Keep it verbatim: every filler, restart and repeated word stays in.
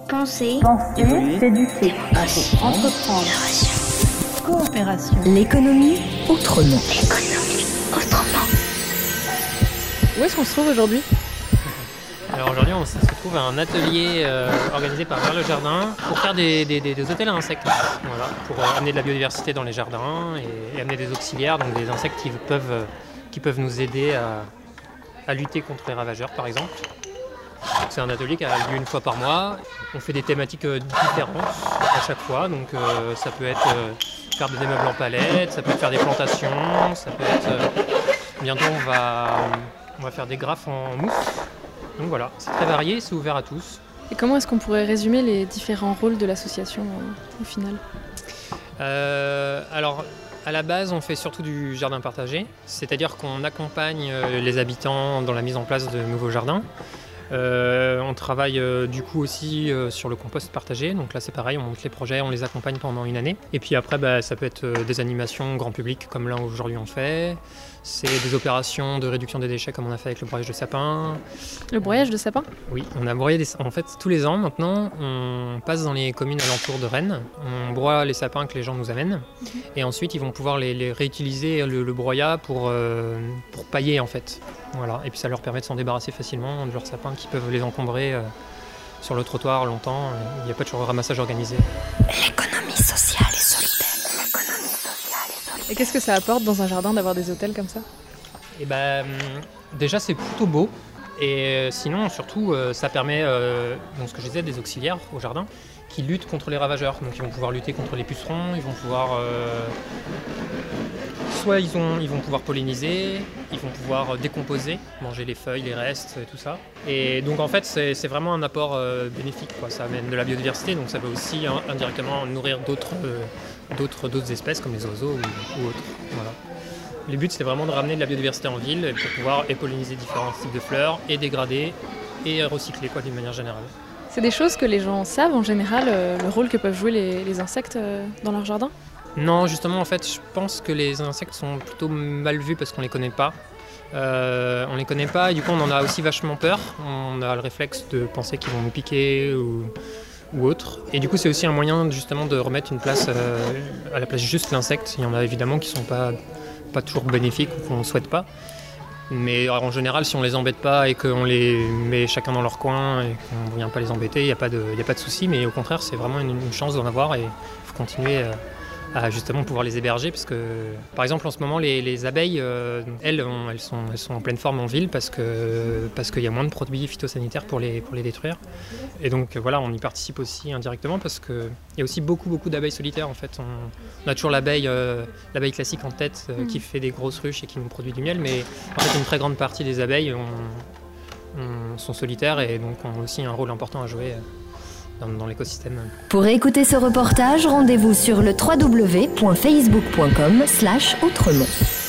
Penser, Penser, évoluer, s'éduquer, démocratie, entreprendre, coopération, l'économie autrement. économie autrement. Où est-ce qu'on se trouve aujourd'hui ? Alors aujourd'hui, on se retrouve à un atelier euh, organisé par Vers le Jardin pour faire des, des, des, des hôtels à insectes. Voilà, pour euh, amener de la biodiversité dans les jardins et, et amener des auxiliaires, donc des insectes qui peuvent, euh, qui peuvent nous aider à, à lutter contre les ravageurs, par exemple. C'est un atelier qui a lieu une fois par mois. On fait des thématiques euh, différentes à chaque fois. Donc euh, ça peut être euh, faire des meubles en palette, ça peut être faire des plantations, ça peut être... Euh, bientôt on va, on va faire des graphes en mousse. Donc voilà, c'est très varié, c'est ouvert à tous. Et comment est-ce qu'on pourrait résumer les différents rôles de l'association euh, au final ? euh, Alors, à la base, on fait surtout du jardin partagé, c'est-à-dire qu'on accompagne euh, les habitants dans la mise en place de nouveaux jardins. Euh, on travaille euh, du coup aussi euh, sur le compost partagé, donc là c'est pareil, on monte les projets, on les accompagne pendant une année. Et puis après bah, ça peut être euh, des animations grand public comme là aujourd'hui on fait, c'est des opérations de réduction des déchets comme on a fait avec le broyage de sapin. Le broyage de sapin ? Oui, on a broyé des... En fait tous les ans maintenant on passe dans les communes alentours de Rennes, on broie les sapins que les gens nous amènent et ensuite ils vont pouvoir les, les réutiliser le, le broyat pour, euh, pour pailler en fait. Voilà. Et puis ça leur permet de s'en débarrasser facilement de leurs sapins qui peuvent les encombrer euh, sur le trottoir longtemps. Il n'y a pas de ramassage organisé. L'économie sociale et solidaire. L'économie sociale et solidaire. Et qu'est-ce que ça apporte dans un jardin d'avoir des hôtels comme ça ? Et ben, déjà c'est plutôt beau. Et sinon surtout euh, ça permet, euh, donc ce que je disais, des auxiliaires au jardin qui luttent contre les ravageurs. Donc ils vont pouvoir lutter contre les pucerons, ils vont pouvoir... Euh, soit ils, ont, ils vont pouvoir polliniser, ils vont pouvoir décomposer, manger les feuilles, les restes, tout ça. Et donc en fait c'est, c'est vraiment un apport euh, bénéfique, quoi. Ça amène de la biodiversité, donc ça va aussi hein, indirectement nourrir d'autres, euh, d'autres, d'autres espèces comme les oiseaux ou, ou autres. Voilà. Le but c'est vraiment de ramener de la biodiversité en ville pour pouvoir et polliniser différents types de fleurs et dégrader et recycler quoi, d'une manière générale. C'est des choses que les gens savent en général, euh, le rôle que peuvent jouer les, les insectes euh, dans leur jardin ? Non, justement, en fait, je pense que les insectes sont plutôt mal vus parce qu'on les connaît pas. Euh, on les connaît pas et du coup, on en a aussi vachement peur. On a le réflexe de penser qu'ils vont nous piquer ou, ou autre. Et du coup, c'est aussi un moyen justement de remettre une place euh, à la place juste l'insecte. Il y en a évidemment qui sont pas, pas toujours bénéfiques ou qu'on ne souhaite pas. Mais en général, si on les embête pas et qu'on les met chacun dans leur coin et qu'on ne vient pas les embêter, il n'y a pas de, il y a pas de souci. Mais au contraire, c'est vraiment une, une chance d'en avoir et il faut continuer euh, à justement pouvoir les héberger parce que, par exemple, en ce moment, les, les abeilles, euh, elles, on, elles, sont, elles sont en pleine forme en ville parce que parce qu'il y a moins de produits phytosanitaires pour les, pour les détruire. Et donc, voilà, on y participe aussi indirectement parce qu'il y a aussi beaucoup, beaucoup d'abeilles solitaires. En fait, on, on a toujours l'abeille, euh, l'abeille classique en tête euh, mmh. qui fait des grosses ruches et qui nous produit du miel, mais en fait, une très grande partie des abeilles on, on, sont solitaires et donc ont aussi un rôle important à jouer Dans, dans l'écosystème. Pour écouter ce reportage, rendez-vous sur le w w w point facebook point com slash autrement.